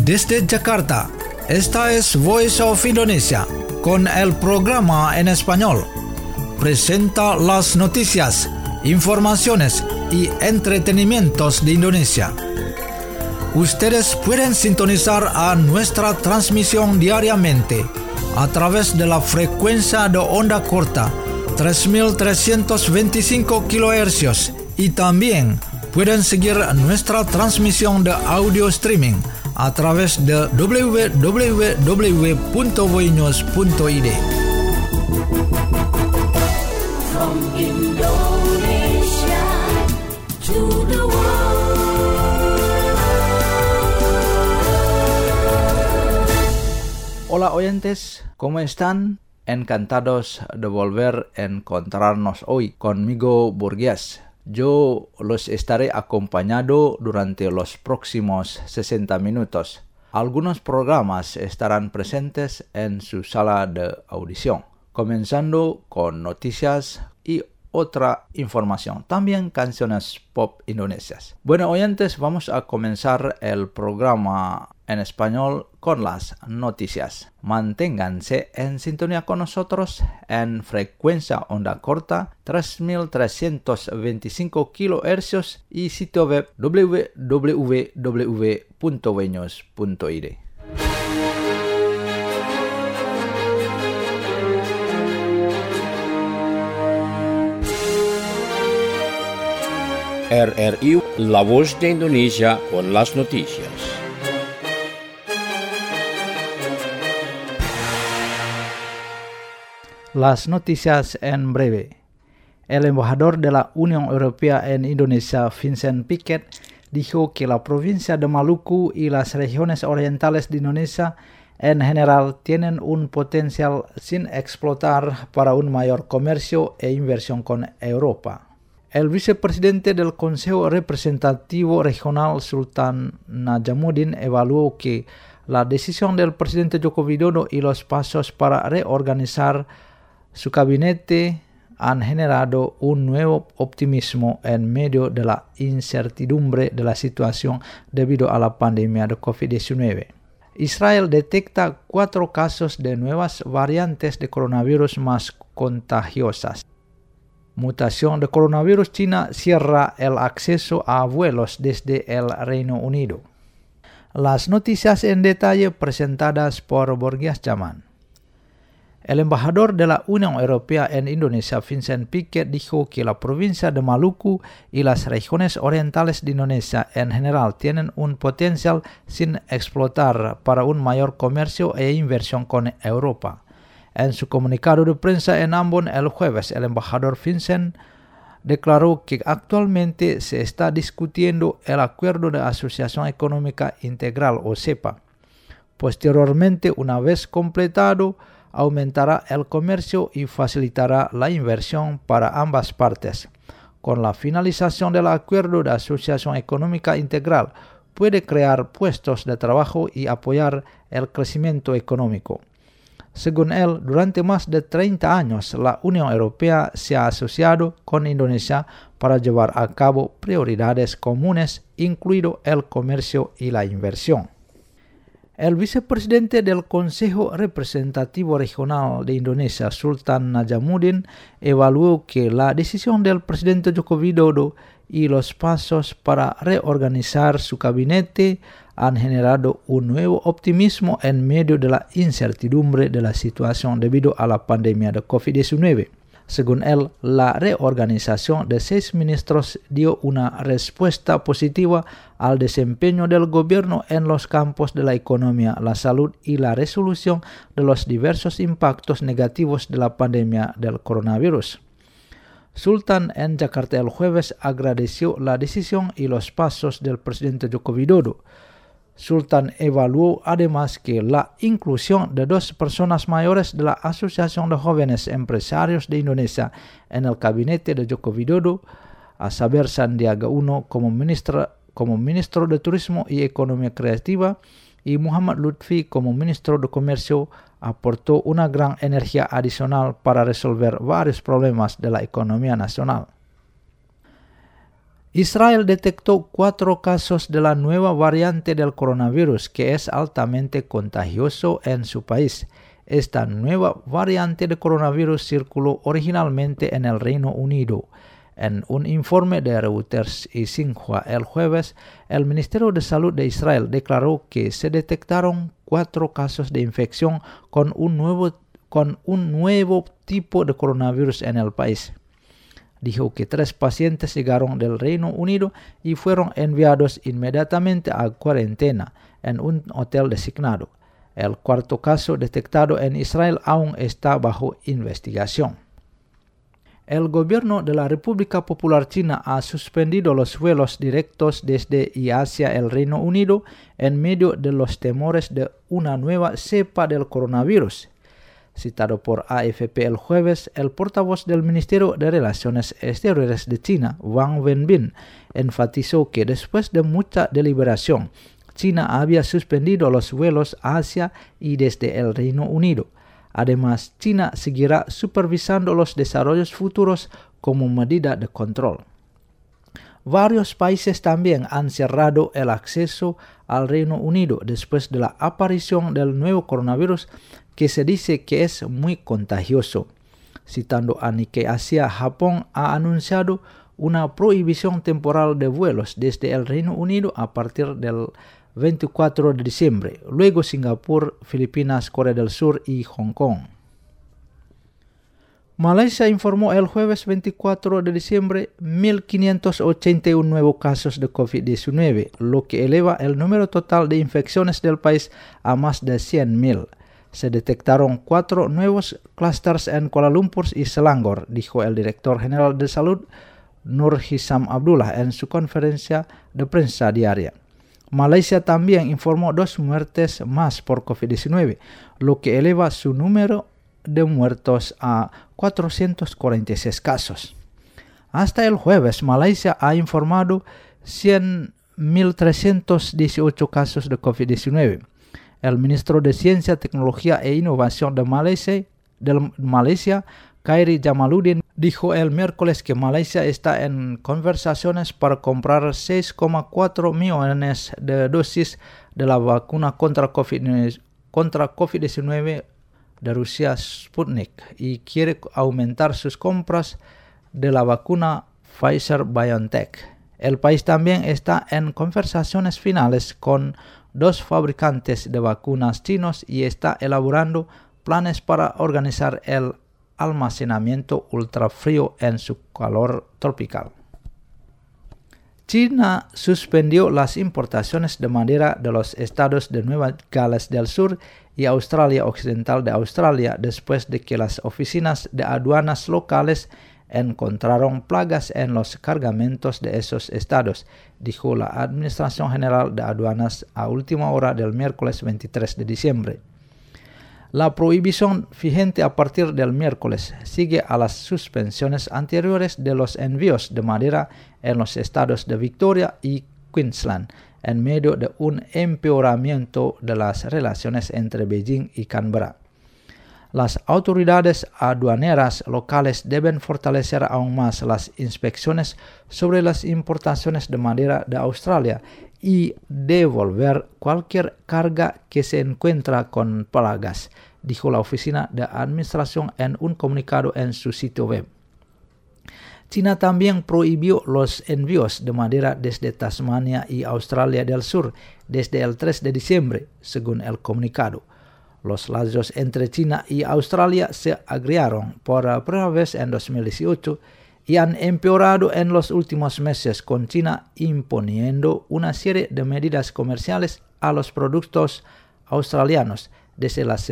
Desde Jakarta, esta es Voice of Indonesia, con el programa en español. Presenta las noticias, informaciones y entretenimientos de Indonesia. Ustedes pueden sintonizar a nuestra transmisión diariamente a través de la frecuencia de onda corta 3.325 kHz y también pueden seguir nuestra transmisión de audio streaming a través de www.voinews.id. From Indonesia to the world. Hola oyentes, ¿cómo están? Encantados de volver a encontrarnos hoy conmigo, Burgués. Yo los estaré acompañando durante los próximos 60 minutos. Algunos programas estarán presentes en su sala de audición, comenzando con noticias y otra información, también canciones pop indonesias. Bueno, oyentes, vamos a comenzar el programa en español con las noticias. Manténganse en sintonía con nosotros en frecuencia onda corta 3.325 kHz y sitio web www.voinews.id. RRI, La Voz de Indonesia con las noticias. Las noticias en breve. El embajador de la Unión Europea en Indonesia, Vincent Piquet, dijo que la provincia de Maluku y las regiones orientales de Indonesia en general tienen un potencial sin explotar para un mayor comercio e inversión con Europa. El vicepresidente del Consejo Representativo Regional, Sultan Najamuddin, evaluó que la decisión del presidente Joko Widodo y los pasos para reorganizar su gabinete han generado un nuevo optimismo en medio de la incertidumbre de la situación debido a la pandemia de COVID-19. Israel detecta 4 casos de nuevas variantes de coronavirus más contagiosas. Mutación de coronavirus China cierra el acceso a vuelos desde el Reino Unido. Las noticias en detalle presentadas por Borgias Jaman. El embajador de la Unión Europea en Indonesia, Vincent Piquet, dijo que la provincia de Maluku y las regiones orientales de Indonesia en general tienen un potencial sin explotar para un mayor comercio e inversión con Europa. En su comunicado de prensa en Ambon el jueves, el embajador Vincent declaró que actualmente se está discutiendo el Acuerdo de Asociación Económica Integral o CEPA. Posteriormente, una vez completado, aumentará el comercio y facilitará la inversión para ambas partes. Con la finalización del Acuerdo de Asociación Económica Integral, puede crear puestos de trabajo y apoyar el crecimiento económico. Según él, durante más de 30 años, la Unión Europea se ha asociado con Indonesia para llevar a cabo prioridades comunes, incluido el comercio y la inversión. El vicepresidente del Consejo Representativo Regional de Indonesia, Sultan Najamuddin, evaluó que la decisión del presidente Joko Widodo y los pasos para reorganizar su gabinete han generado un nuevo optimismo en medio de la incertidumbre de la situación debido a la pandemia de COVID-19. Según él, la reorganización de 6 ministros dio una respuesta positiva al desempeño del gobierno en los campos de la economía, la salud y la resolución de los diversos impactos negativos de la pandemia del coronavirus. Sultan en Jakarta el jueves agradeció la decisión y los pasos del presidente Joko Widodo. Sultan evaluó además que la inclusión de 2 personas mayores de la Asociación de Jóvenes Empresarios de Indonesia en el gabinete de Joko Widodo, a saber Sandiaga Uno como ministro de Turismo y Economía Creativa y Muhammad Lutfi como ministro de Comercio, aportó una gran energía adicional para resolver varios problemas de la economía nacional. Israel detectó 4 casos de la nueva variante del coronavirus que es altamente contagioso en su país. Esta nueva variante de coronavirus circuló originalmente en el Reino Unido. En un informe de Reuters y Xinhua el jueves, el Ministerio de Salud de Israel declaró que se detectaron 4 casos de infección con un nuevo tipo de coronavirus en el país. Dijo que 3 pacientes llegaron del Reino Unido y fueron enviados inmediatamente a cuarentena en un hotel designado. El 4º caso detectado en Israel aún está bajo investigación. El gobierno de la República Popular China ha suspendido los vuelos directos desde y hacia el Reino Unido en medio de los temores de una nueva cepa del coronavirus. Citado por AFP el jueves, el portavoz del Ministerio de Relaciones Exteriores de China, Wang Wenbin, enfatizó que después de mucha deliberación, China había suspendido los vuelos hacia y desde el Reino Unido. Además, China seguirá supervisando los desarrollos futuros como medida de control. Varios países también han cerrado el acceso al Reino Unido después de la aparición del nuevo coronavirus que se dice que es muy contagioso. Citando a Nikkei Asia, Japón ha anunciado una prohibición temporal de vuelos desde el Reino Unido a partir del 24 de diciembre, luego Singapur, Filipinas, Corea del Sur y Hong Kong. Malaysia informó el jueves 24 de diciembre 1.581 nuevos casos de COVID-19, lo que eleva el número total de infecciones del país a más de 100.000. Se detectaron 4 nuevos clústeres en Kuala Lumpur y Selangor, dijo el director general de salud Nur Hisam Abdullah en su conferencia de prensa diaria. Malaysia también informó 2 muertes más por COVID-19, lo que eleva su número de muertos a 446 casos. Hasta el jueves, Malaysia ha informado 100.318 casos de COVID-19. El ministro de Ciencia, Tecnología e Innovación de Malaysia, Khairi Jamaluddin, dijo el miércoles que Malaysia está en conversaciones para comprar 6,4 millones de dosis de la vacuna contra COVID-19 de Rusia Sputnik y quiere aumentar sus compras de la vacuna Pfizer-BioNTech. El país también está en conversaciones finales con 2 fabricantes de vacunas chinos y está elaborando planes para organizar el almacenamiento ultrafrío en su calor tropical. China suspendió las importaciones de madera de los estados de Nueva Gales del Sur y Australia Occidental de Australia después de que las oficinas de aduanas locales encontraron plagas en los cargamentos de esos estados, dijo la Administración General de Aduanas a última hora del miércoles 23 de diciembre. La prohibición vigente a partir del miércoles sigue a las suspensiones anteriores de los envíos de madera en los estados de Victoria y Queensland, en medio de un empeoramiento de las relaciones entre Beijing y Canberra. Las autoridades aduaneras locales deben fortalecer aún más las inspecciones sobre las importaciones de madera de Australia y devolver cualquier carga que se encuentra con plagas, dijo la Oficina de Administración en un comunicado en su sitio web. China también prohibió los envíos de madera desde Tasmania y Australia del Sur desde el 3 de diciembre, según el comunicado. Los lazos entre China y Australia se agriaron por primera vez en 2018 y han empeorado en los últimos meses, con China imponiendo una serie de medidas comerciales a los productos australianos, desde la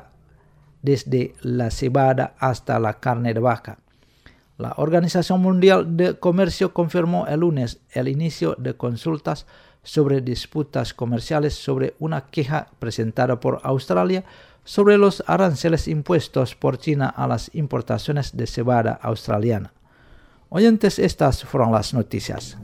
cebada hasta la carne de vaca. La Organización Mundial de Comercio confirmó el lunes el inicio de consultas sobre disputas comerciales sobre una queja presentada por Australia sobre los aranceles impuestos por China a las importaciones de cebada australiana. Oyentes, estas fueron las noticias.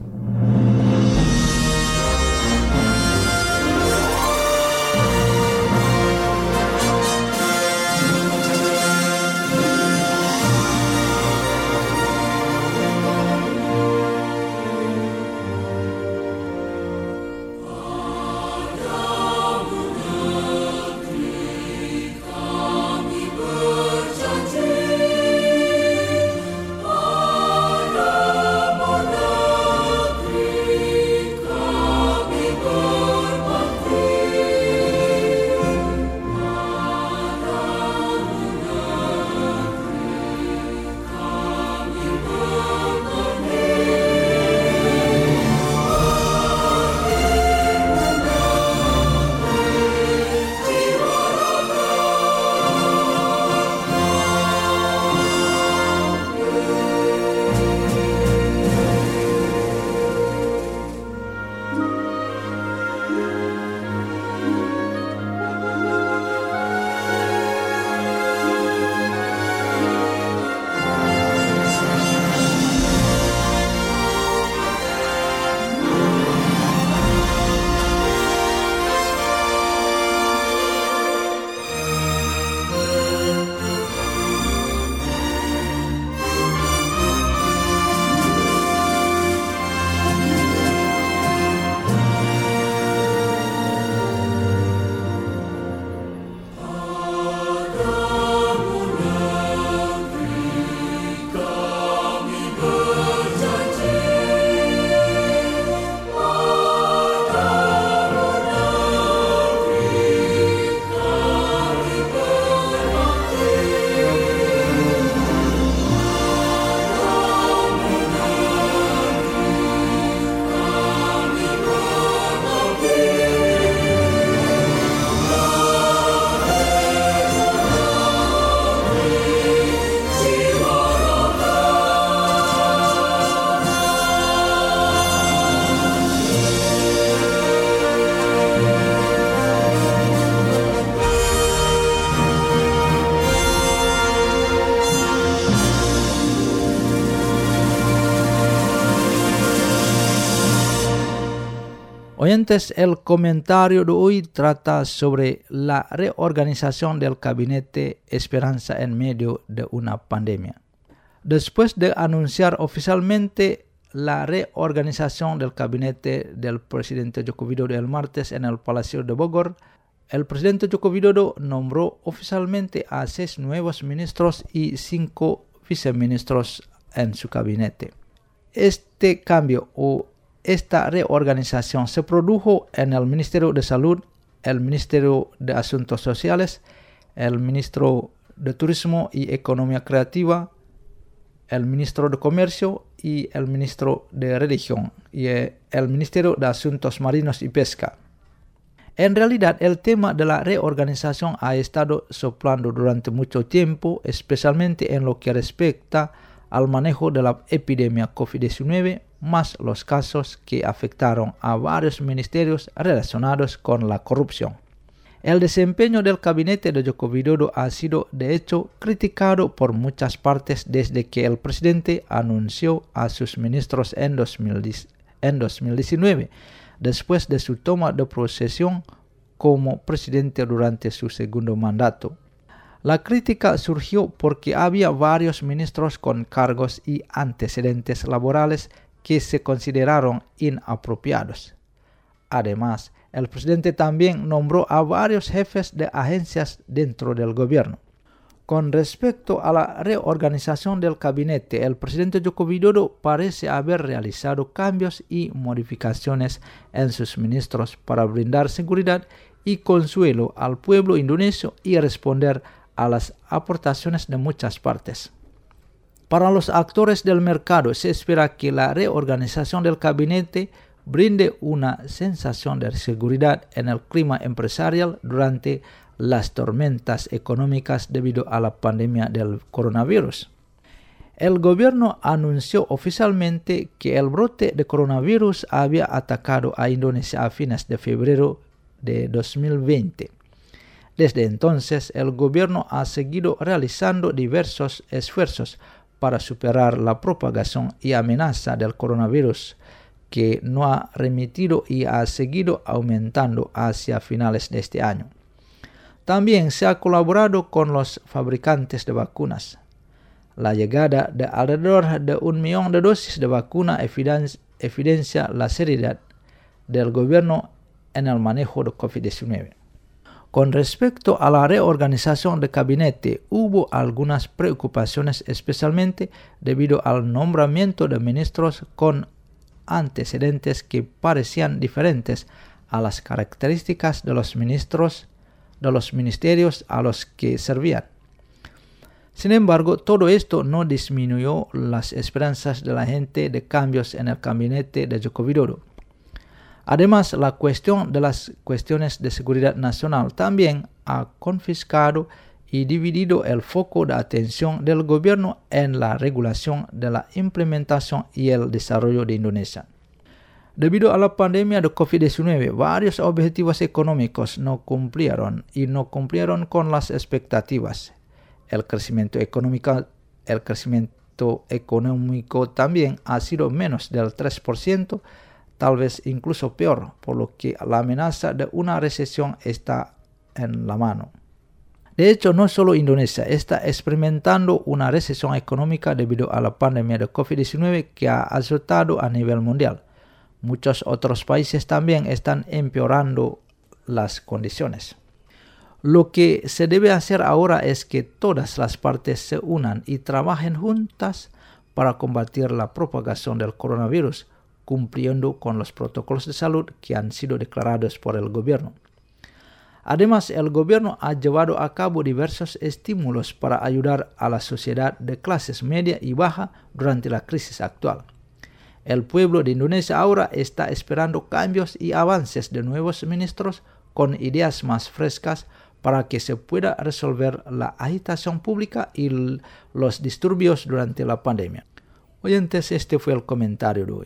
Oyentes, el comentario de hoy trata sobre la reorganización del gabinete Esperanza en medio de una pandemia. Después de anunciar oficialmente la reorganización del gabinete del presidente Joko Widodo el martes en el Palacio de Bogor, el presidente Joko Widodo nombró oficialmente a 6 nuevos ministros y 5 viceministros en su gabinete. Este cambio o esta reorganización se produjo en el Ministerio de Salud, el Ministerio de Asuntos Sociales, el Ministro de Turismo y Economía Creativa, el Ministro de Comercio y el Ministro de Religión y el Ministerio de Asuntos Marinos y Pesca. En realidad, el tema de la reorganización ha estado soplando durante mucho tiempo, especialmente en lo que respecta al manejo de la epidemia COVID-19, más los casos que afectaron a varios ministerios relacionados con la corrupción. El desempeño del gabinete de Joko Widodo ha sido, de hecho, criticado por muchas partes desde que el presidente anunció a sus ministros en 2019, después de su toma de posesión como presidente durante su segundo mandato. La crítica surgió porque había varios ministros con cargos y antecedentes laborales que se consideraron inapropiados. Además, el presidente también nombró a varios jefes de agencias dentro del gobierno. Con respecto a la reorganización del gabinete, el presidente Joko Widodo parece haber realizado cambios y modificaciones en sus ministros para brindar seguridad y consuelo al pueblo indonesio y responder a las aportaciones de muchas partes. Para los actores del mercado, se espera que la reorganización del gabinete brinde una sensación de seguridad en el clima empresarial durante las tormentas económicas debido a la pandemia del coronavirus. El gobierno anunció oficialmente que el brote de coronavirus había atacado a Indonesia a fines de febrero de 2020. Desde entonces, el gobierno ha seguido realizando diversos esfuerzos para superar la propagación y amenaza del coronavirus, que no ha remitido y ha seguido aumentando hacia finales de este año. También se ha colaborado con los fabricantes de vacunas. La llegada de alrededor de 1 millón de dosis de vacuna evidencia la seriedad del gobierno en el manejo de COVID-19. Con respecto a la reorganización del gabinete, hubo algunas preocupaciones, especialmente debido al nombramiento de ministros con antecedentes que parecían diferentes a las características de los ministerios a los que servían. Sin embargo, todo esto no disminuyó las esperanzas de la gente de cambios en el gabinete de Joko Widodo. Además, la cuestión de las cuestiones de seguridad nacional también ha confiscado y dividido el foco de atención del gobierno en la regulación de la implementación y el desarrollo de Indonesia. Debido a la pandemia de COVID-19, varios objetivos económicos no cumplieron con las expectativas. El crecimiento económico también ha sido menos del 3%, tal vez incluso peor, por lo que la amenaza de una recesión está en la mano. De hecho, no solo Indonesia está experimentando una recesión económica debido a la pandemia de COVID-19 que ha azotado a nivel mundial. Muchos otros países también están empeorando las condiciones. Lo que se debe hacer ahora es que todas las partes se unan y trabajen juntas para combatir la propagación del coronavirus, cumpliendo con los protocolos de salud que han sido declarados por el gobierno. Además, el gobierno ha llevado a cabo diversos estímulos para ayudar a la sociedad de clases media y baja durante la crisis actual. El pueblo de Indonesia ahora está esperando cambios y avances de nuevos ministros con ideas más frescas para que se pueda resolver la agitación pública y los disturbios durante la pandemia. Oyentes, este fue el comentario de hoy.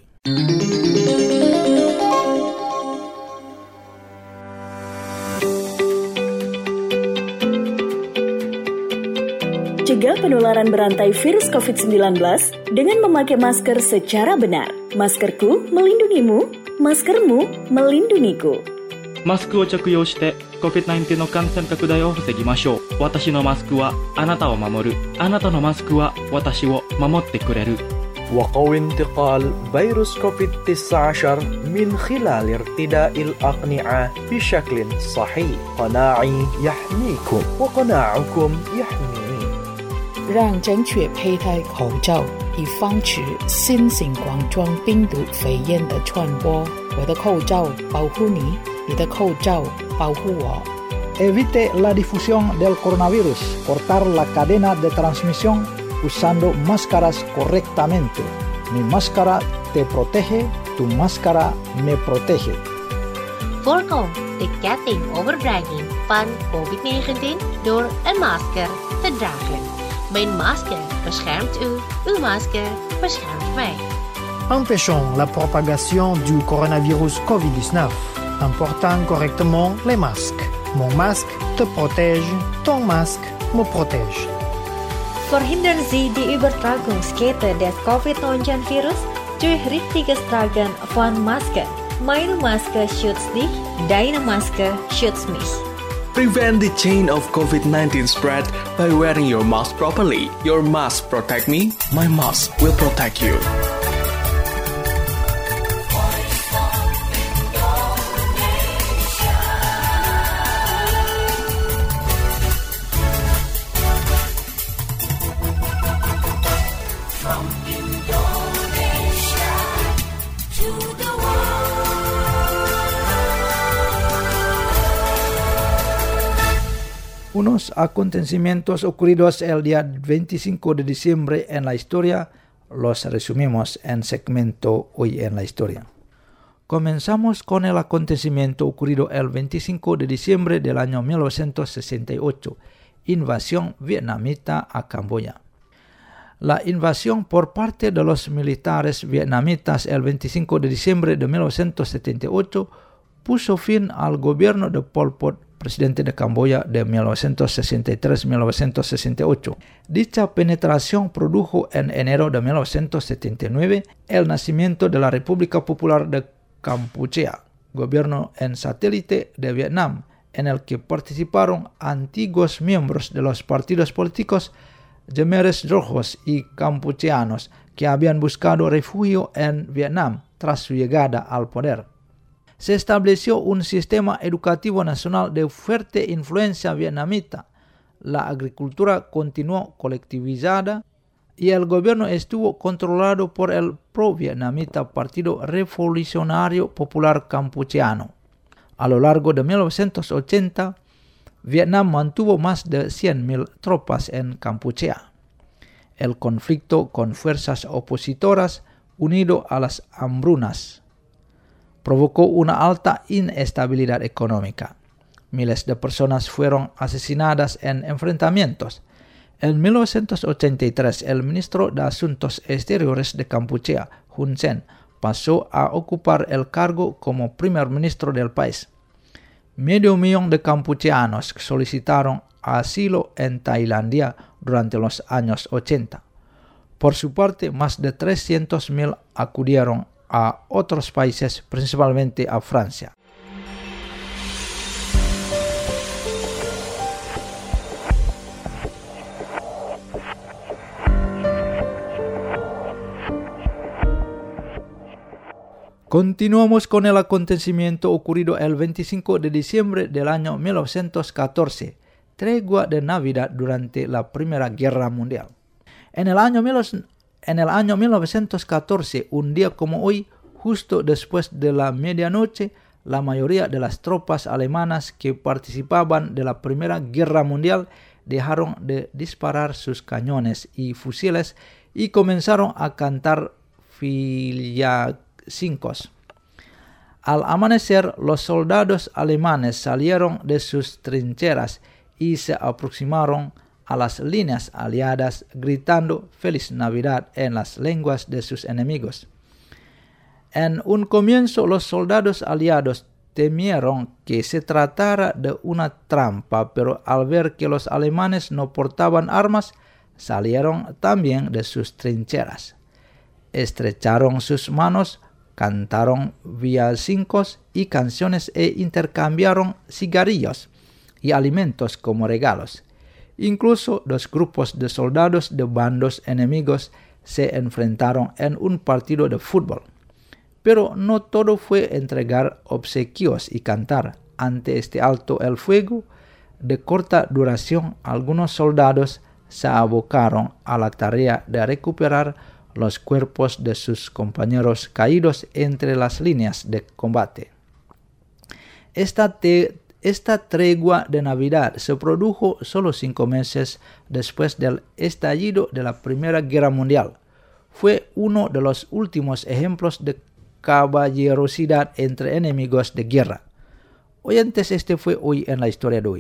Cegah penularan berantai virus COVID-19 dengan memakai masker secara benar. Maskerku melindungimu, maskermu melindungiku. マスクを着用して COVID-19 の感染拡大を防ぎましょう。私のマスクはあなたを守る。あなたのマスクは私を守ってくれる。 وقوي انتقال فيروس كوفيد-19 من خلال ارتداء الأقنعة بشكل صحيح. قناعي يحميكم وقناعكم يحميني. 让正确佩戴口罩，以防止新型冠状病毒肺炎的传播。我的口罩保护你，你的口罩保护我。 Evite la difusión del coronavirus. Cortar la cadena de transmisión usando máscaras correctamente. Mi máscara te protege, tu máscara me protege. Voorkom de ketting overdraging van COVID-19 door een masker te dragen. Mijn masker beschermt u, uw masker beschermt mij. Empêchons la propagation du coronavirus COVID-19 en portant correctement les masques. Mon masque te protège, ton masque me protège. Verhindern Sie die Übertragungskette des Covid-19-Virus durch richtiges Tragen von Masken. Meine Maske schützt dich, deine Maske schützt mich. Prevent the chain of COVID-19 spread by wearing your mask properly. Your mask protect me, my mask will protect you. Unos acontecimientos ocurridos el día 25 de diciembre en la historia los resumimos en segmento Hoy en la Historia. Comenzamos con el acontecimiento ocurrido el 25 de diciembre del año 1968, invasión vietnamita a Camboya. La invasión por parte de los militares vietnamitas el 25 de diciembre de 1978 puso fin al gobierno de Pol Pot, presidente de Camboya de 1963-1968. Dicha penetración produjo en enero de 1979 el nacimiento de la República Popular de Kampuchea, gobierno en satélite de Vietnam, en el que participaron antiguos miembros de los partidos políticos Khmeres Rojos y campucheanos que habían buscado refugio en Vietnam tras su llegada al poder. Se estableció un sistema educativo nacional de fuerte influencia vietnamita. La agricultura continuó colectivizada y el gobierno estuvo controlado por el pro-vietnamita Partido Revolucionario Popular Campucheano. A lo largo de 1980, Vietnam mantuvo más de 100.000 tropas en Kampuchea. El conflicto con fuerzas opositoras, unido a las hambrunas, provocó una alta inestabilidad económica. Miles de personas fueron asesinadas en enfrentamientos. En 1983, el ministro de Asuntos Exteriores de Kampuchea, Hun Sen, pasó a ocupar el cargo como primer ministro del país. 500.000 de campucheanos solicitaron asilo en Tailandia durante los años 80. Por su parte, más de 300.000 acudieron a otros países, principalmente a Francia. Continuamos con el acontecimiento ocurrido el 25 de diciembre del año 1914, tregua de Navidad durante la Primera Guerra Mundial. En el año 1914, un día como hoy, justo después de la medianoche, la mayoría de las tropas alemanas que participaban de la Primera Guerra Mundial dejaron de disparar sus cañones y fusiles y comenzaron a cantar villancicos. Al amanecer, los soldados alemanes salieron de sus trincheras y se aproximaron a las líneas aliadas gritando Feliz Navidad en las lenguas de sus enemigos. En un comienzo, los soldados aliados temieron que se tratara de una trampa, pero al ver que los alemanes no portaban armas, salieron también de sus trincheras. Estrecharon sus manos cantaron villancicos y canciones e intercambiaron cigarrillos y alimentos como regalos. Incluso dos grupos de soldados de bandos enemigos se enfrentaron en un partido de fútbol. Pero no todo fue entregar obsequios y cantar. Ante este alto el fuego de corta duración, algunos soldados se abocaron a la tarea de recuperar los cuerpos de sus compañeros caídos entre las líneas de combate. Esta tregua de Navidad se produjo solo 5 meses después del estallido de la Primera Guerra Mundial. Fue uno de los últimos ejemplos de caballerosidad entre enemigos de guerra. Oyentes, este fue hoy en la historia de hoy.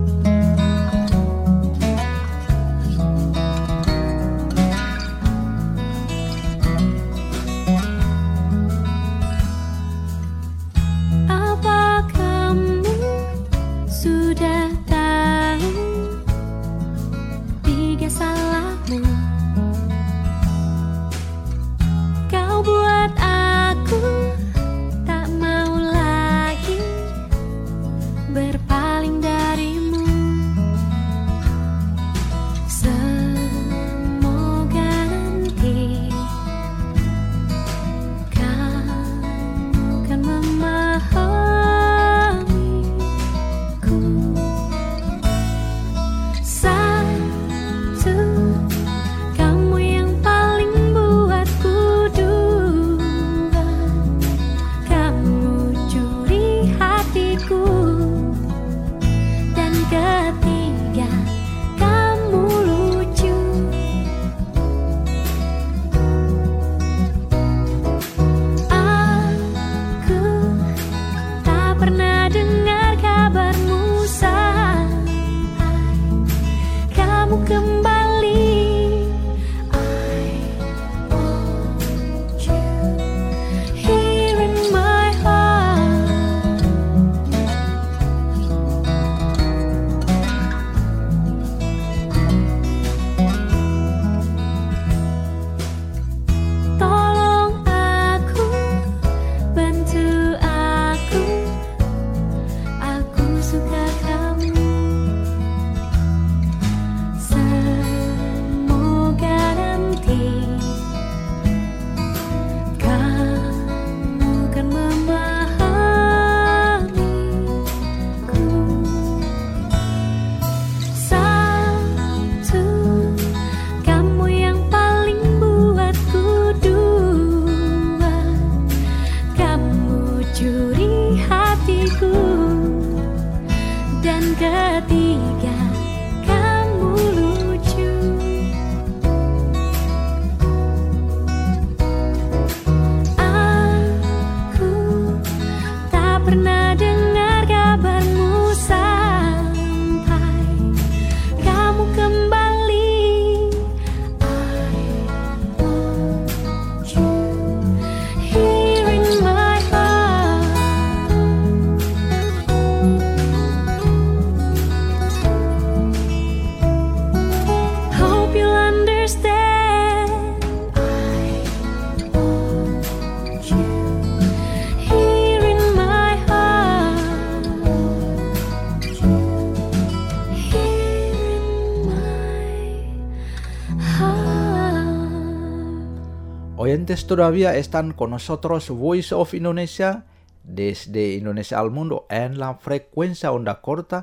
Oyentes, todavía están con nosotros Voice of Indonesia desde Indonesia al mundo en la frecuencia onda corta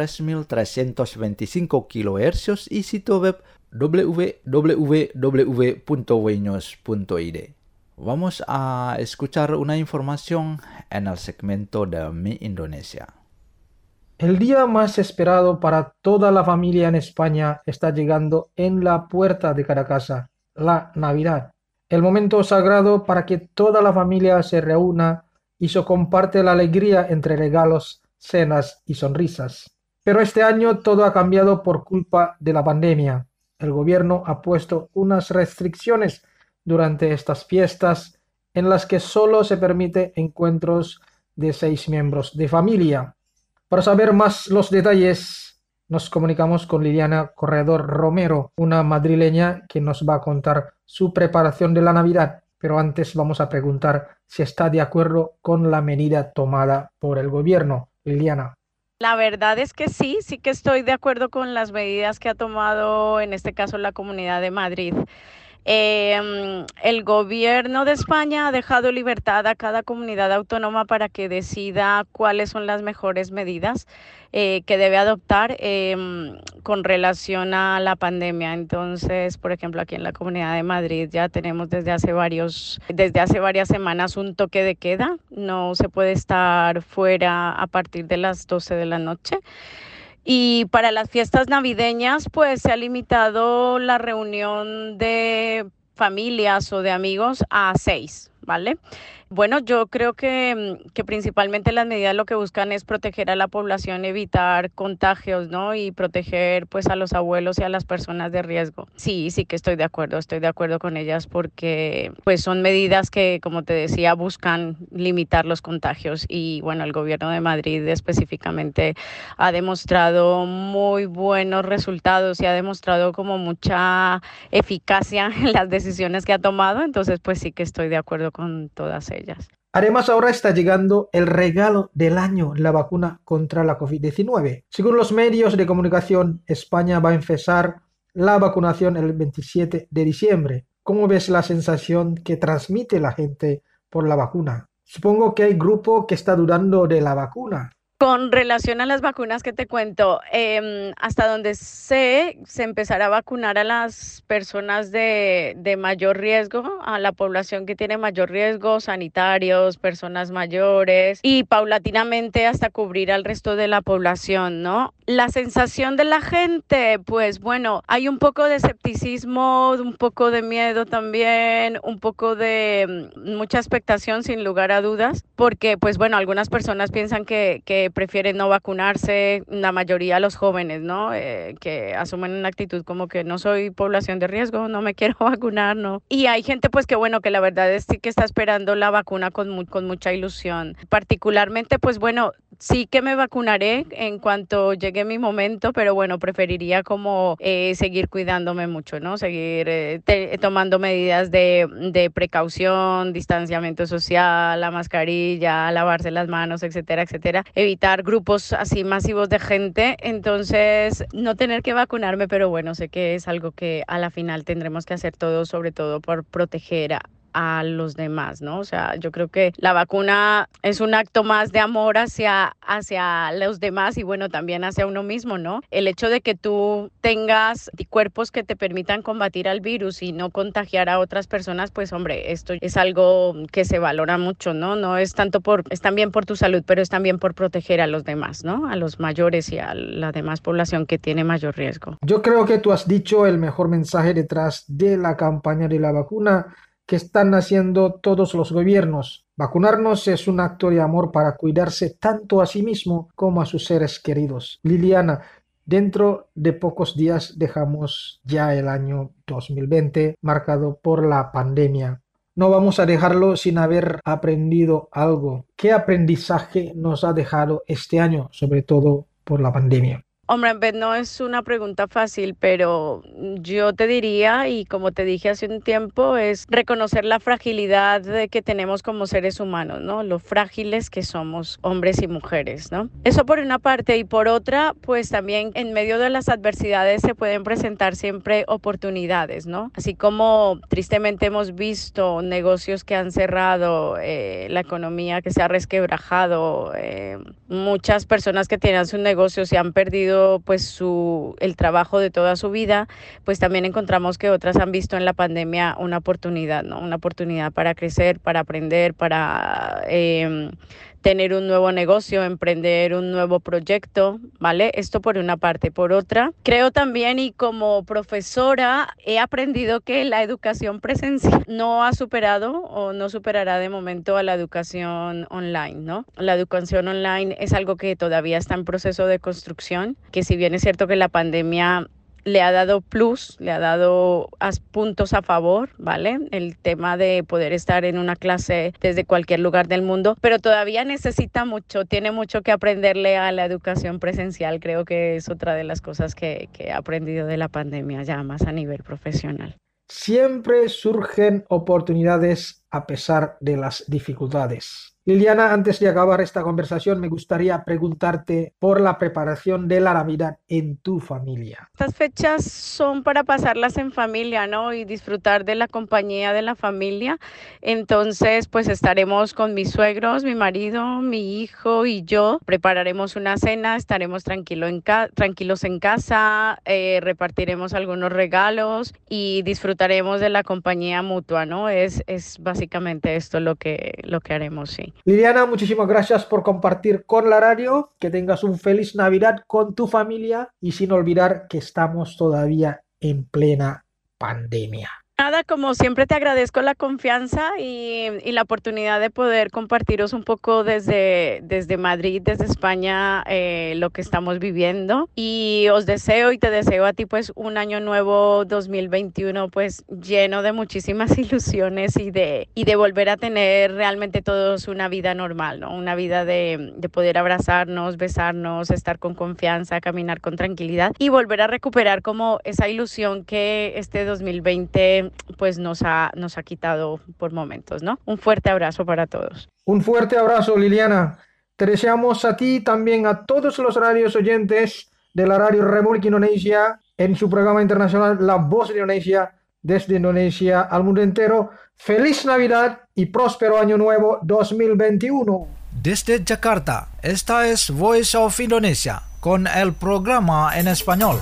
3325 kHz y sitio web www.wnews.id. Vamos a escuchar una información en el segmento de Mi Indonesia. El día más esperado para toda la familia en España está llegando en la puerta de cada casa, la Navidad. El momento sagrado para que toda la familia se reúna y se comparte la alegría entre regalos, cenas y sonrisas. Pero este año todo ha cambiado por culpa de la pandemia. El gobierno ha puesto unas restricciones durante estas fiestas en las que solo se permite encuentros de 6 miembros de familia. Para saber más los detalles, nos comunicamos con Liliana Corredor Romero, una madrileña que nos va a contar su preparación de la Navidad. Pero antes vamos a preguntar si está de acuerdo con la medida tomada por el gobierno. Liliana. La verdad es que sí que estoy de acuerdo con las medidas que ha tomado, en este caso, la Comunidad de Madrid. El gobierno de España ha dejado libertad a cada comunidad autónoma para que decida cuáles son las mejores medidas que debe adoptar con relación a la pandemia. Entonces, por ejemplo, aquí en la Comunidad de Madrid ya tenemos desde hace varias semanas un toque de queda. No se puede estar fuera a partir de las 12 de la noche. Y para las fiestas navideñas, pues se ha limitado la reunión de familias o de amigos a 6, ¿vale? Bueno, yo creo que principalmente las medidas lo que buscan es proteger a la población, evitar contagios, ¿no? Y proteger pues a los abuelos y a las personas de riesgo. Sí que estoy de acuerdo con ellas porque pues son medidas que, como te decía, buscan limitar los contagios y bueno, el gobierno de Madrid específicamente ha demostrado muy buenos resultados y ha demostrado como mucha eficacia en las decisiones que ha tomado, entonces pues sí que estoy de acuerdo con todas ellas. Además, ahora está llegando el regalo del año, la vacuna contra la COVID-19. Según los medios de comunicación, España va a empezar la vacunación el 27 de diciembre. ¿Cómo ves la sensación que transmite la gente por la vacuna? Supongo que hay grupo que está dudando de la vacuna. Con relación a las vacunas que te cuento, hasta donde sé, se empezará a vacunar a las personas de mayor riesgo, a la población que tiene mayor riesgo, sanitarios, personas mayores y paulatinamente hasta cubrir al resto de la población, ¿no? La sensación de la gente, pues bueno, hay un poco de escepticismo, un poco de miedo también, un poco de mucha expectación sin lugar a dudas, porque pues bueno, algunas personas piensan que prefieren no vacunarse, la mayoría los jóvenes, ¿no? Que asumen una actitud como que no soy población de riesgo, no me quiero vacunar, ¿no? Y hay gente pues que bueno, que la verdad es que está esperando la vacuna con mucha ilusión. Particularmente pues bueno, sí que me vacunaré en cuanto llegue mi momento, pero bueno, preferiría como seguir cuidándome mucho, ¿no? Seguir tomando medidas de precaución, distanciamiento social, la mascarilla, lavarse las manos, etcétera, etcétera. Evitar grupos así masivos de gente, entonces no tener que vacunarme, pero bueno, sé que es algo que a la final tendremos que hacer todos, sobre todo por proteger a los demás, ¿no? O sea, yo creo que la vacuna es un acto más de amor hacia los demás y bueno, también hacia uno mismo, ¿no? El hecho de que tú tengas anticuerpos que te permitan combatir al virus y no contagiar a otras personas, pues hombre, esto es algo que se valora mucho, ¿no? No es es también por tu salud, pero es también por proteger a los demás, ¿no? A los mayores y a la demás población que tiene mayor riesgo. Yo creo que tú has dicho el mejor mensaje detrás de la campaña de la vacuna que están haciendo todos los gobiernos. Vacunarnos es un acto de amor para cuidarse tanto a sí mismo como a sus seres queridos. Liliana, dentro de pocos días dejamos ya el año 2020 marcado por la pandemia. No vamos a dejarlo sin haber aprendido algo. ¿Qué aprendizaje nos ha dejado este año, sobre todo por la pandemia? Hombre, no es una pregunta fácil, pero yo te diría, y como te dije hace un tiempo, es reconocer la fragilidad que tenemos como seres humanos, ¿no? Lo frágiles que somos, hombres y mujeres, ¿no? Eso por una parte, y por otra, pues también en medio de las adversidades se pueden presentar siempre oportunidades, ¿no? Así como tristemente hemos visto negocios que han cerrado, la economía que se ha resquebrajado, muchas personas que tenían sus negocios y han perdido pues el trabajo de toda su vida, pues también encontramos que otras han visto en la pandemia una oportunidad, ¿no? Una oportunidad para crecer, para aprender, para tener un nuevo negocio, emprender un nuevo proyecto, ¿vale? Esto por una parte. Por otra, creo también, y como profesora he aprendido que la educación presencial no ha superado o no superará de momento a la educación online, ¿no? La educación online es algo que todavía está en proceso de construcción, que si bien es cierto que la pandemia le ha dado le ha dado puntos a favor, ¿vale? El tema de poder estar en una clase desde cualquier lugar del mundo, pero todavía tiene mucho que aprenderle a la educación presencial. Creo que es otra de las cosas que he aprendido de la pandemia ya más a nivel profesional. siempre surgen oportunidades a pesar de las dificultades. Liliana, antes de acabar esta conversación, me gustaría preguntarte por la preparación de la Navidad en tu familia. Estas fechas son para pasarlas en familia, ¿no? Y disfrutar de la compañía de la familia. Entonces, pues estaremos con mis suegros, mi marido, mi hijo y yo. Prepararemos una cena, estaremos tranquilos en casa, repartiremos algunos regalos y disfrutaremos de la compañía mutua, ¿no? Es básicamente esto lo que haremos, sí. Liliana, muchísimas gracias por compartir con la radio. Que tengas un feliz Navidad con tu familia y sin olvidar que estamos todavía en plena pandemia. Nada, como siempre te agradezco la confianza y la oportunidad de poder compartiros un poco desde Madrid, desde España, lo que estamos viviendo. Y os deseo y te deseo a ti pues un año nuevo 2021 pues lleno de muchísimas ilusiones y de volver a tener realmente todos una vida normal, ¿no? Una vida de poder abrazarnos, besarnos, estar con confianza, caminar con tranquilidad y volver a recuperar como esa ilusión que este 2020 pues nos ha quitado por momentos, ¿no? Un fuerte abrazo para todos. Un fuerte abrazo, Liliana. Te deseamos a ti, también a todos los radios oyentes de la Radio República Indonesia en su programa internacional La Voz de Indonesia, desde Indonesia al mundo entero. Feliz Navidad y próspero Año Nuevo 2021. Desde Jakarta, esta es Voice of Indonesia con el programa en español.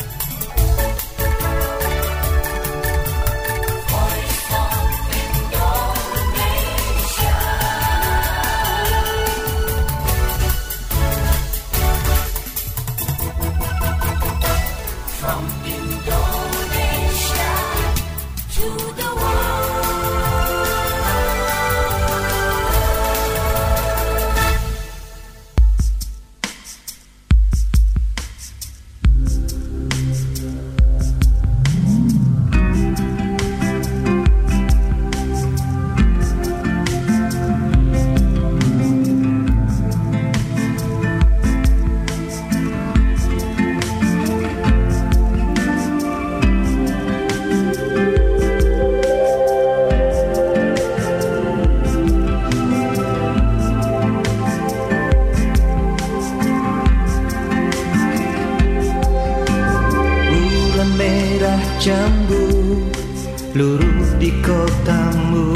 Jambu luruh di kotamu,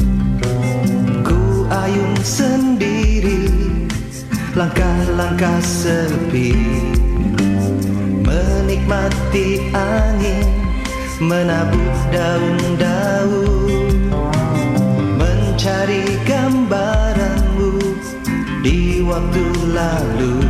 ku ayun sendiri, langkah-langkah sepi, menikmati angin, menabuh daun-daun, mencari gambaranmu di waktu lalu.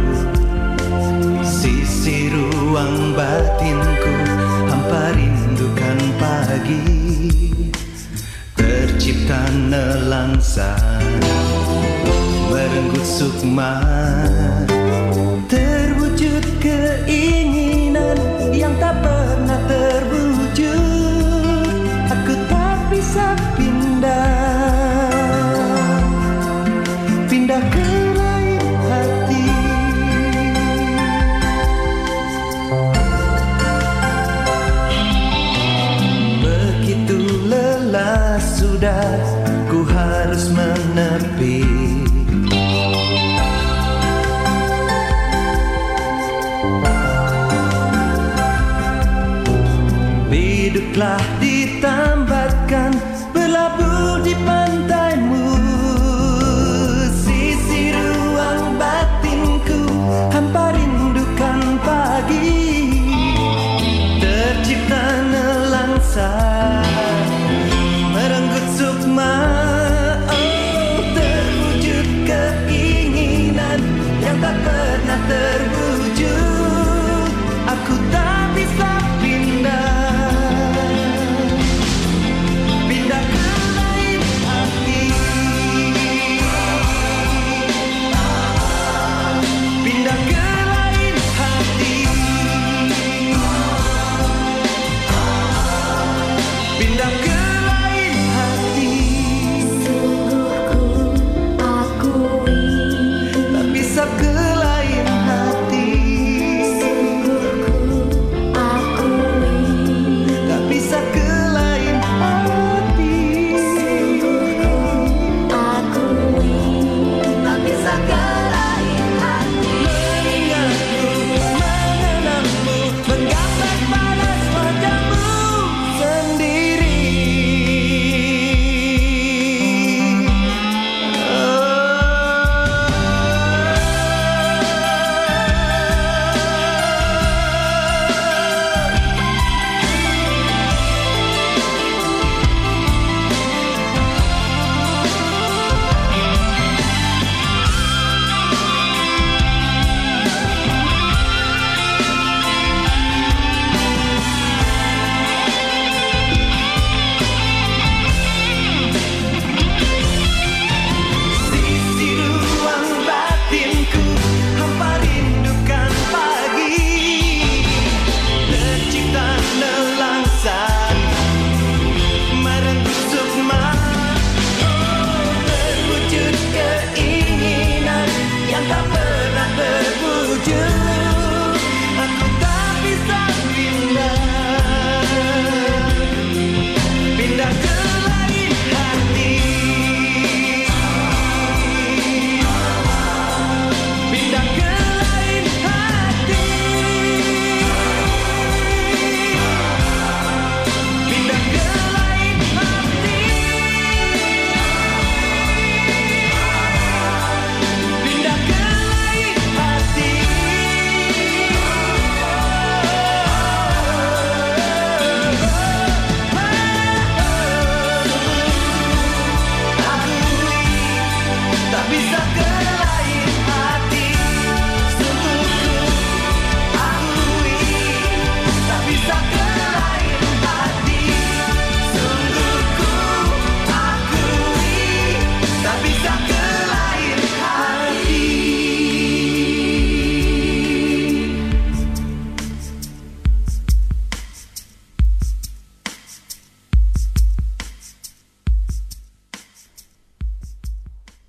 Sisi ruang batinku hampa rindukan pagi, tercipta nelangsa merenggut sukma, terwujud keinginan yang tak pernah terwujud. Aku tak bisa pindah ke lain hati. Sudah ku harus menepi, biduklah ditambatkan, berlabuh di pantaimu. Sisi ruang batinku hampa rindukan pagi, tercipta nelangsa merenggut sukma, terwujud keinginan yang tak pernah terwujud. Aku tak bisa pindah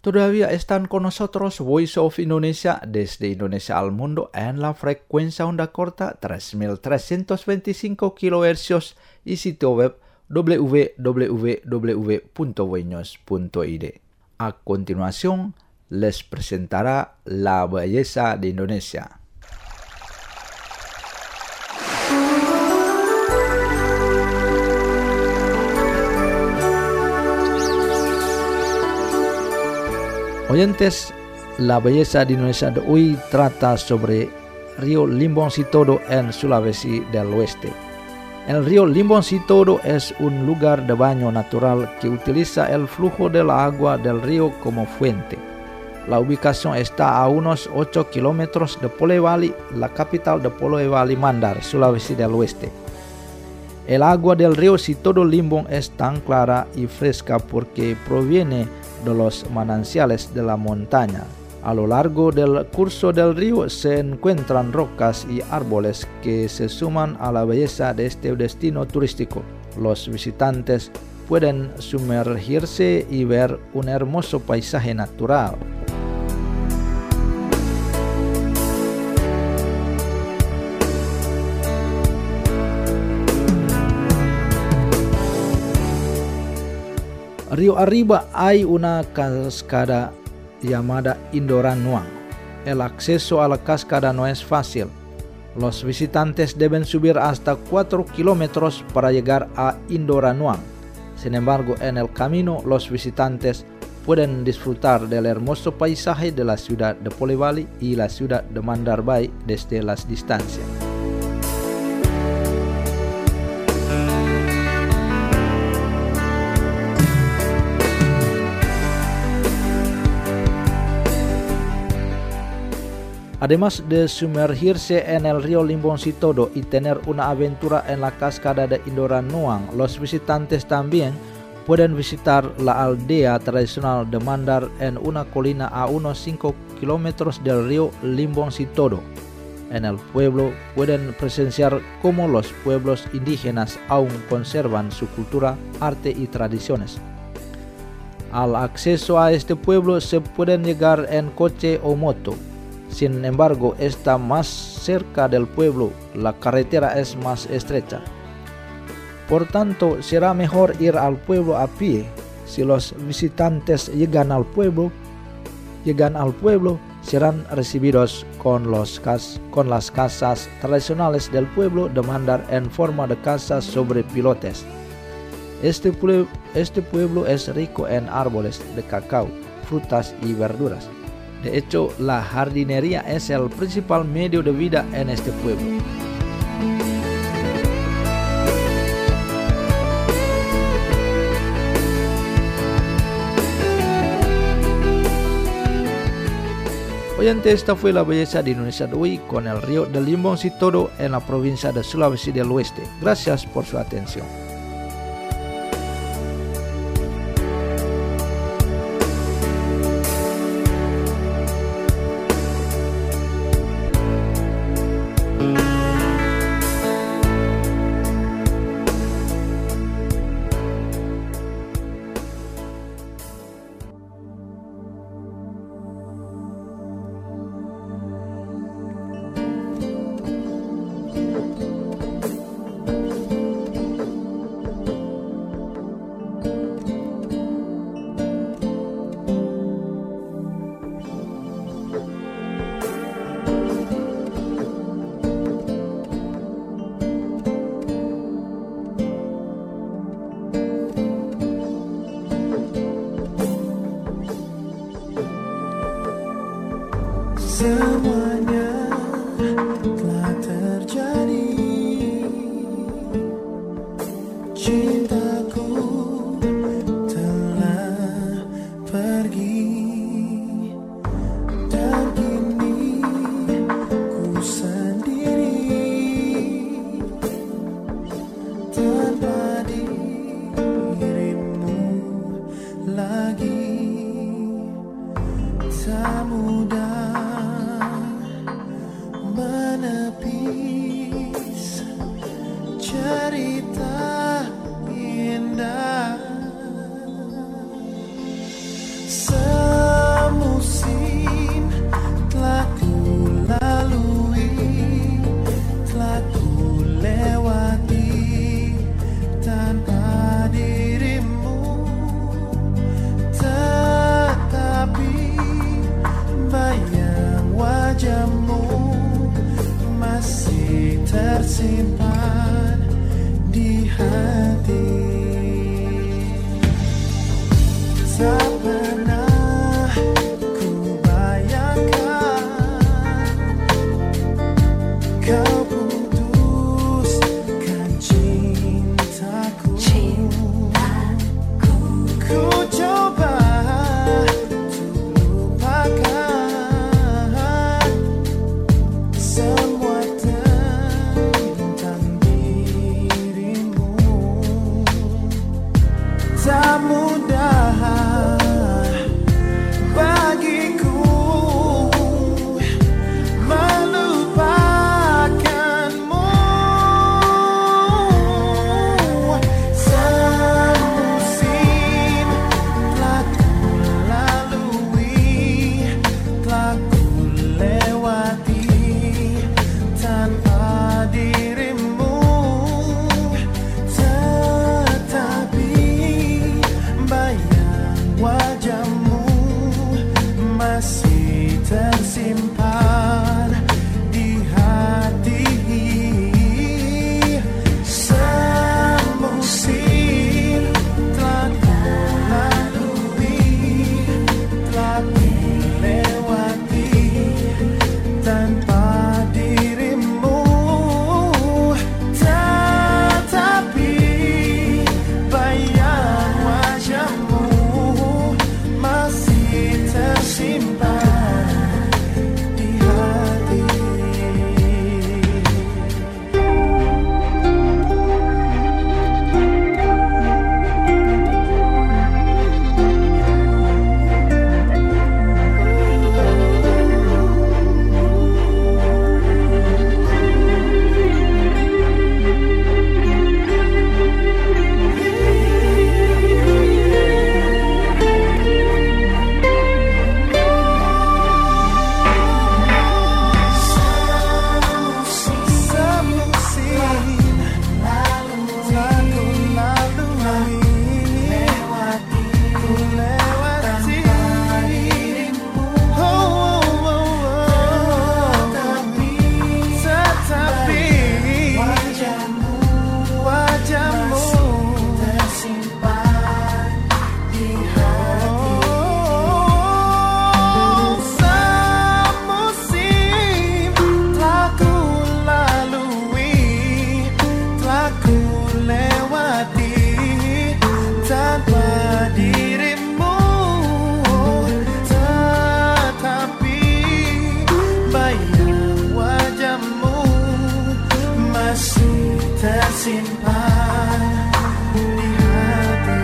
Todavía están con nosotros Voice of Indonesia desde Indonesia al mundo en la frecuencia onda corta 3325 kHz y sitio web www.voinews.id. A continuación, les presentará La Belleza de Indonesia. Oyentes, La Belleza de Indonesia de hoy trata sobre río Limbong Sitodo en Sulawesi del Oeste. El río Limbong Sitodo es un lugar de baño natural que utiliza el flujo del agua del río como fuente. La ubicación está a unos 8 kilómetros de Polewali, la capital de Polewali Mandar, Sulawesi del Oeste. El agua del río Sitodo Limbong es tan clara y fresca porque proviene de los mananciales de la montaña. A lo largo del curso del río se encuentran rocas y árboles que se suman a la belleza de este destino turístico. Los visitantes pueden sumergirse y ver un hermoso paisaje natural. Río arriba hay una cascada llamada Indoranuang. El acceso a la cascada no es fácil. Los visitantes deben subir hasta 4 kilómetros para llegar a Indoranuang. Sin embargo, en el camino los visitantes pueden disfrutar del hermoso paisaje de la ciudad de Polewali y la ciudad de Mandar Bay desde las distancias. Además de sumergirse en el río Limbong Sitodo y tener una aventura en la cascada de Indoranuang, los visitantes también pueden visitar la aldea tradicional de Mandar en una colina a unos 5 kilómetros del río Limbong Sitodo. En el pueblo pueden presenciar cómo los pueblos indígenas aún conservan su cultura, arte y tradiciones. Al acceso a este pueblo se pueden llegar en coche o moto. Sin embargo, está más cerca del pueblo, la carretera es más estrecha. Por tanto, será mejor ir al pueblo a pie. Si los visitantes llegan al pueblo, serán recibidos con las casas tradicionales del pueblo de Mandar en forma de casas sobre pilotes. Este pueblo es rico en árboles de cacao, frutas y verduras. De hecho, la jardinería es el principal medio de vida en este pueblo. Oyente, esta fue La Belleza de Indonesia de hoy con el río de Limbong Sitodo en la provincia de Sulawesi del Oeste. Gracias por su atención. tak mudah bagiku melupakanmu. Semusim telah ku lalui, telah ku lewati tanpa dirimu, tetapi bayang wajahmu masih tersimpan di hati. Semusim telah ku lalui, telah ku lewati tanpa dirimu, tetapi bayang wajahmu masih tersimpan di hati. Tersimpan di hati.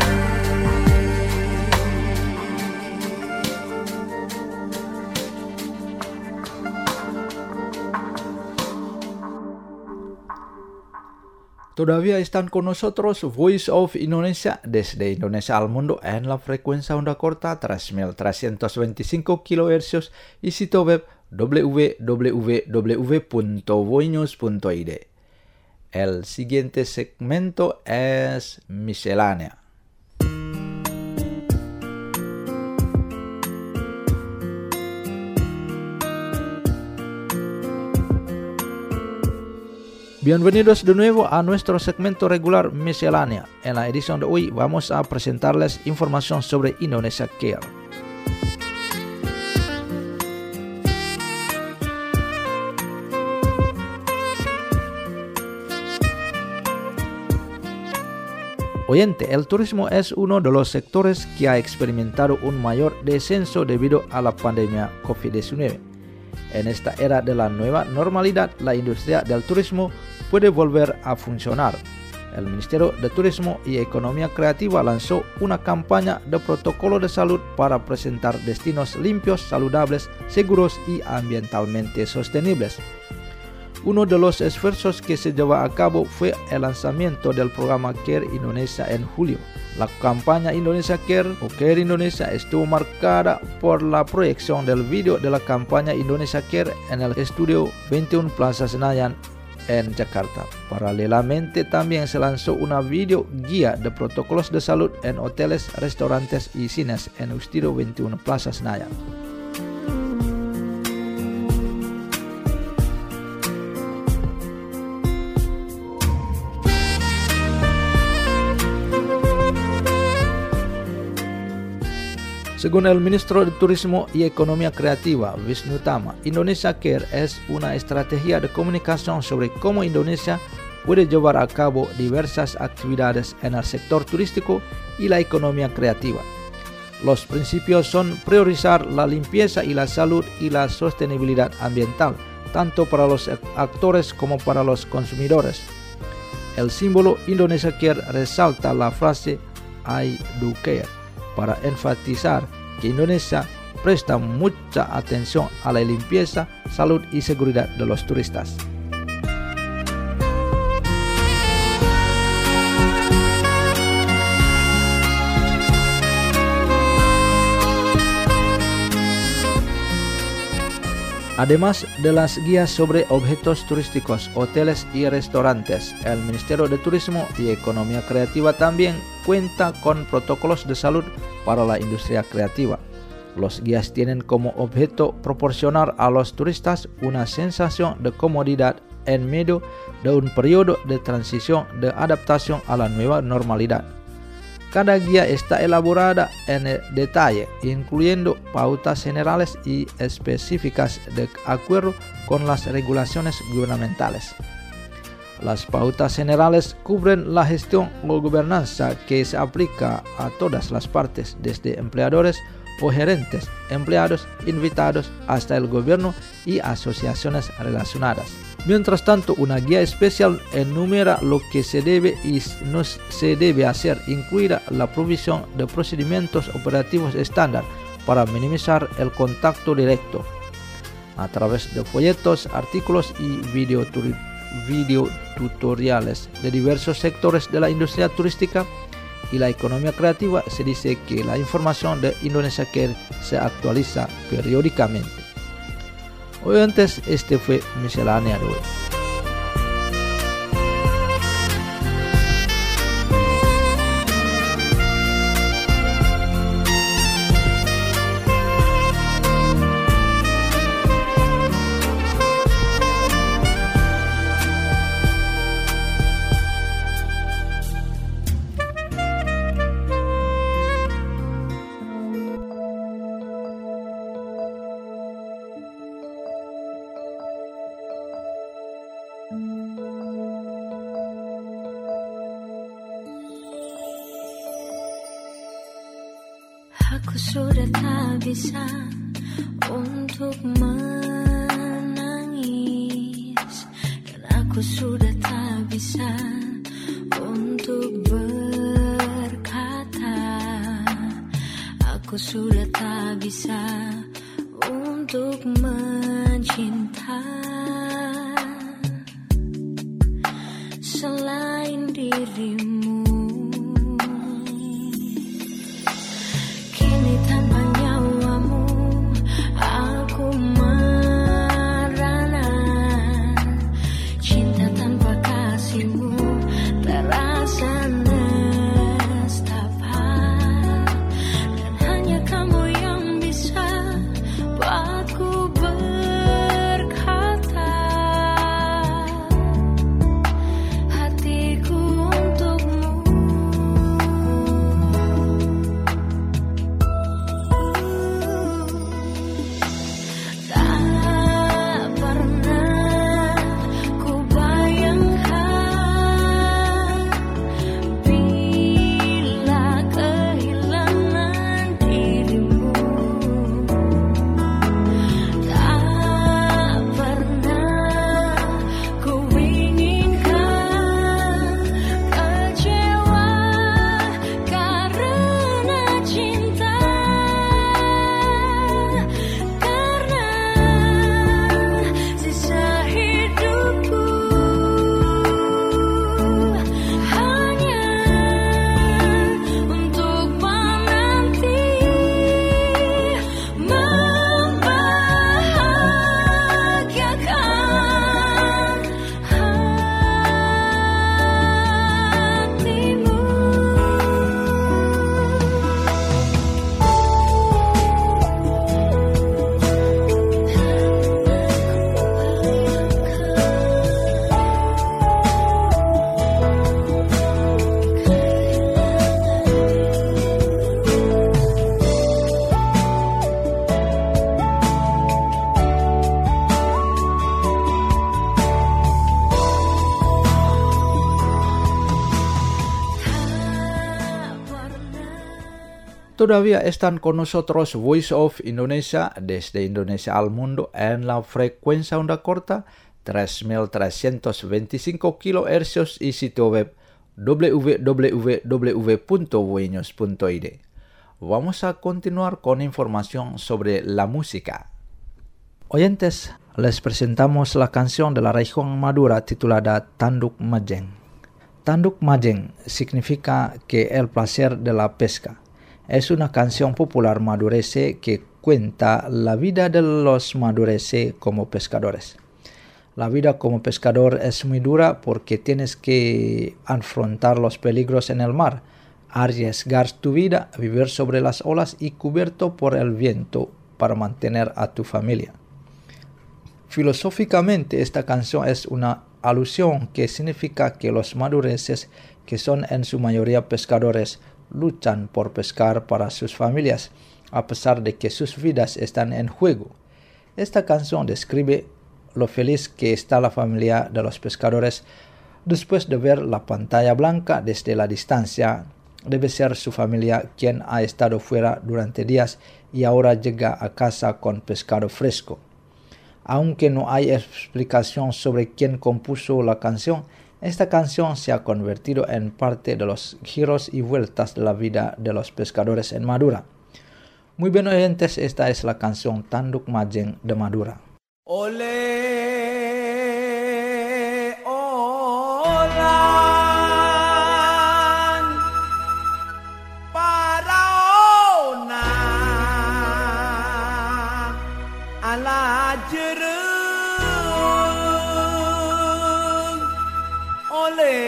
Todavía están con nosotros Voice of Indonesia desde Indonesia al mundo en la frecuencia onda corta 3325 kHz y sitio web www.voinews.id. El siguiente segmento es miscelánea. Bienvenidos de nuevo a nuestro segmento regular miscelánea. En la edición de hoy vamos a presentarles información sobre Indonesia Care. Oyente, el turismo es uno de los sectores que ha experimentado un mayor descenso debido a la pandemia COVID-19. En esta era de la nueva normalidad, la industria del turismo puede volver a funcionar. El Ministerio de Turismo y Economía Creativa lanzó una campaña de protocolo de salud para presentar destinos limpios, saludables, seguros y ambientalmente sostenibles. Uno de los esfuerzos que se llevó a cabo fue el lanzamiento del programa Care Indonesia en julio. La campaña Indonesia Care o Care Indonesia estuvo marcada por la proyección del vídeo de la campaña Indonesia Care en el estudio 21 Plaza Senayan en Jakarta. Paralelamente también se lanzó una video guía de protocolos de salud en hoteles, restaurantes y cines en estudio 21 Plaza Senayan. Según el ministro de Turismo y Economía Creativa, Wisnu Tama, Indonesia Care es una estrategia de comunicación sobre cómo Indonesia puede llevar a cabo diversas actividades en el sector turístico y la economía creativa. Los principios son priorizar la limpieza y la salud y la sostenibilidad ambiental, tanto para los actores como para los consumidores. El símbolo Indonesia Care resalta la frase I Do Care para enfatizar que Indonesia presta mucha atención a la limpieza, salud y seguridad de los turistas. Además de las guías sobre objetos turísticos, hoteles y restaurantes, el Ministerio de Turismo y Economía Creativa también cuenta con protocolos de salud para la industria creativa. Los guías tienen como objeto proporcionar a los turistas una sensación de comodidad en medio de un periodo de transición de adaptación a la nueva normalidad. Cada guía está elaborada en detalle, incluyendo pautas generales y específicas de acuerdo con las regulaciones gubernamentales. Las pautas generales cubren la gestión o gobernanza que se aplica a todas las partes, desde empleadores o gerentes, empleados, invitados, hasta el gobierno y asociaciones relacionadas. Mientras tanto, una guía especial enumera lo que se debe y no se debe hacer, incluida la provisión de procedimientos operativos estándar para minimizar el contacto directo. A través de folletos, artículos y videotutoriales de diversos sectores de la industria turística y la economía creativa, se dice que la información de Indonesia Care se actualiza periódicamente. Oyentes, este fue Miscelánea de hoy. Aku sudah tak bisa untuk menangis, dan aku sudah tak bisa untuk berkata. Aku sudah tak bisa untuk mencinta selain dirimu. Tanpa nyawamu aku merana, cinta tanpa kasihmu terasa nestapa, dan hanya kamu yang bisa buatku berkata hatiku untukmu. Todavía están con nosotros Voice of Indonesia desde Indonesia al mundo en la frecuencia onda corta 3325 kHz y sitio web www.voinews.id. Vamos a continuar con información sobre la música. Oyentes, les presentamos la canción de la región Madura titulada Tanduk Majeng. Tanduk Majeng significa que el placer de la pesca. Es una canción popular madurese que cuenta la vida de los madurese como pescadores. La vida como pescador es muy dura porque tienes que afrontar los peligros en el mar, arriesgar tu vida, vivir sobre las olas y cubierto por el viento para mantener a tu familia. Filosóficamente, esta canción es una alusión que significa que los madureses, que son en su mayoría pescadores, luchan por pescar para sus familias, a pesar de que sus vidas están en juego. Esta canción describe lo feliz que está la familia de los pescadores después de ver la pantalla blanca desde la distancia. Debe ser su familia quien ha estado fuera durante días y ahora llega a casa con pescado fresco. Aunque no hay explicación sobre quién compuso la canción, esta canción se ha convertido en parte de los giros y vueltas de la vida de los pescadores en Madura. Muy bien, oyentes, esta es la canción Tanduk Majeng de Madura. Ole olan paraona ala jereng ole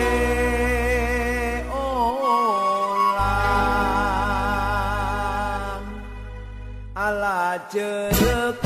olan ala jereng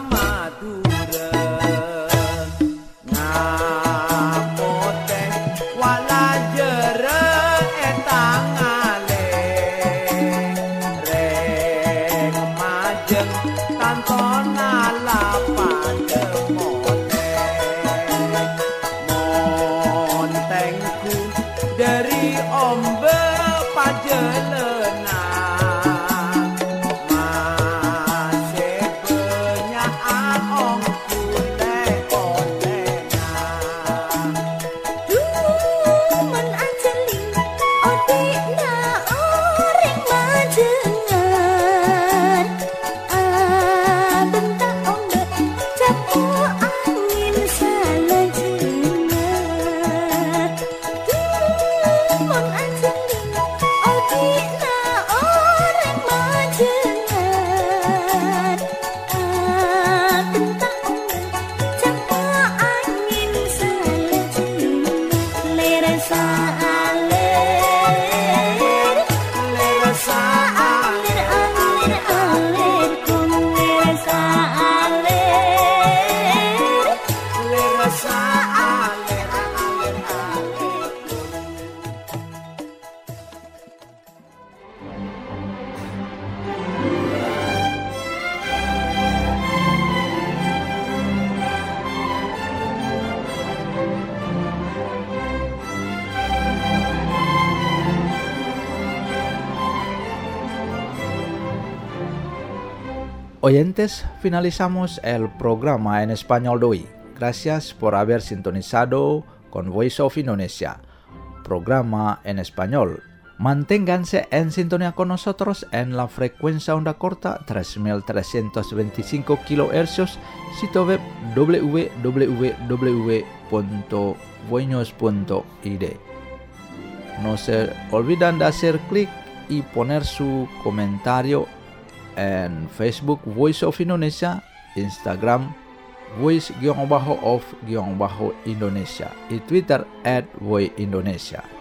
Oyentes, finalizamos el programa en español de hoy. Gracias por haber sintonizado con Voice of Indonesia, programa en español. Manténganse en sintonía con nosotros en la frecuencia onda corta 3325 kHz, sitio web www.voinews.id. No se olviden de hacer clic y poner su comentario en Facebook Voice of Indonesia, Instagram Voice_of_Indonesia y Twitter @voiceindonesia.